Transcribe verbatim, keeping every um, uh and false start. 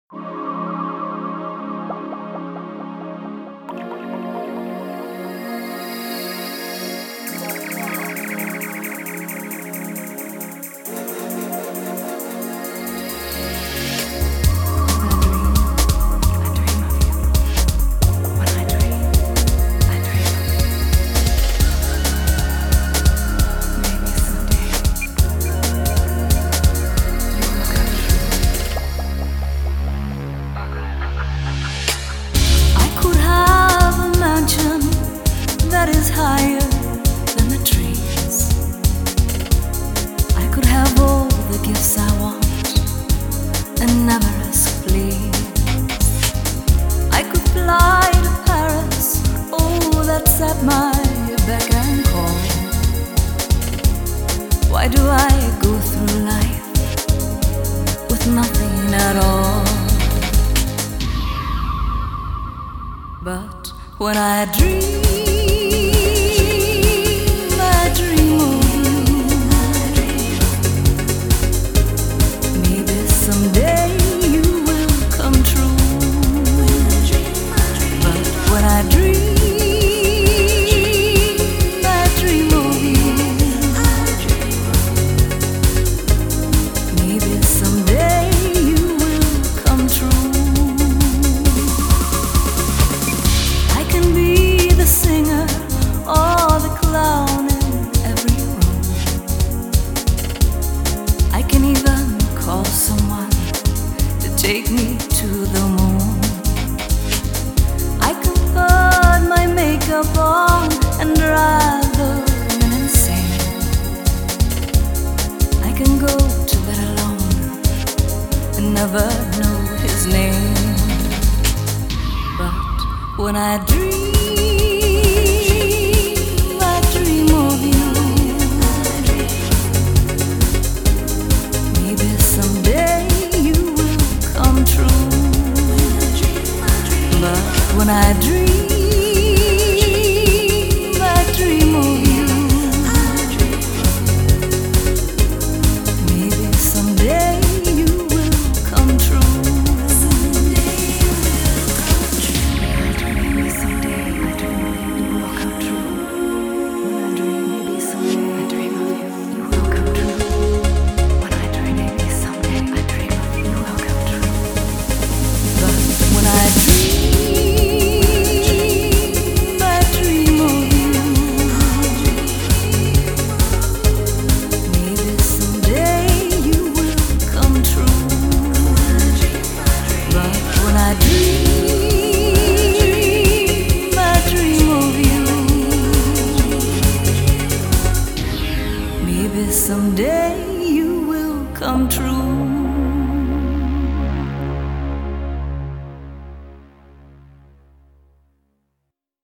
Higher than the trees, I could have all the gifts I want and never ask please. I could fly to Paris, oh, that's at my beck and call. Why do I go through life with nothing at all? But when I dream, take me to the moon. I can put my makeup on and drive the women insane. I can go to bed alone and never know his name. But when I dream, I dream of you. Maybe someday come true. But when I dream, I dream of you. Maybe someday you will come true. Maybe someday I dream you will come true. When I dream, maybe someday I dream of you, you will come true. When I dream, maybe someday I dream of you, you will come true. When I dream, I dream of you. Maybe someday you will come true. But when I dream, I dream of you. Maybe someday you will come true.